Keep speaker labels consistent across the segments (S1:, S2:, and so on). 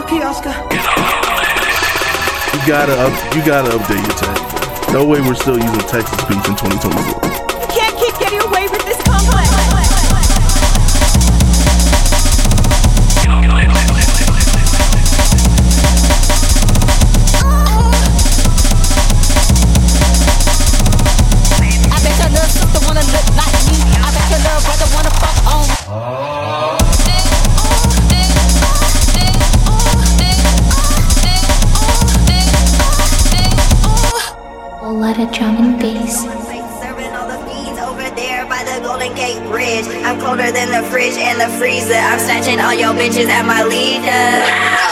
S1: Okay, Oscar.
S2: You gotta update your text. No way we're still using text-to-speech in 2024.
S1: You can't keep getting away with this complex.
S3: I bet your little sister wanna look like me. I bet your little brother wanna fuck on me.
S4: A lot of drum and bass.
S5: Serving all the fiends over there by the Golden Gate Bridge. I'm colder than the fridge and the freezer. I'm snatching all your bitches at my leisure.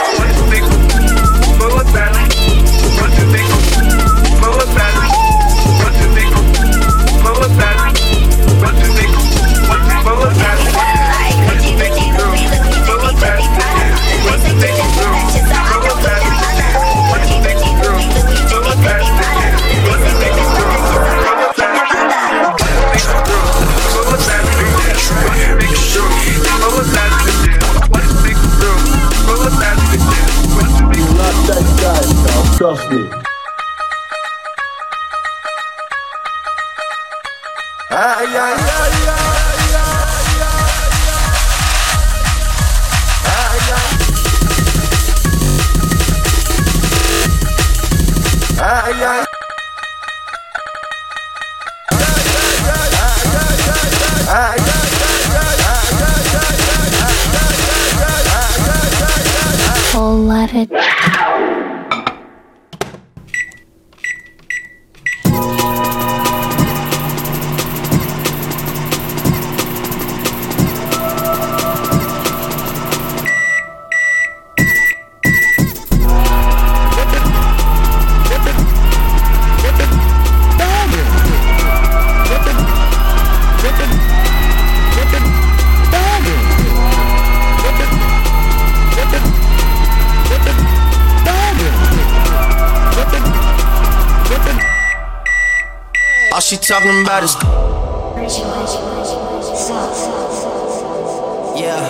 S6: Trust me.
S4: Whole lot of
S7: all she talking about is yeah.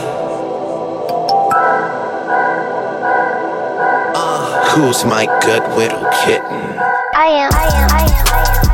S7: Who's my good little kitten?
S4: I am.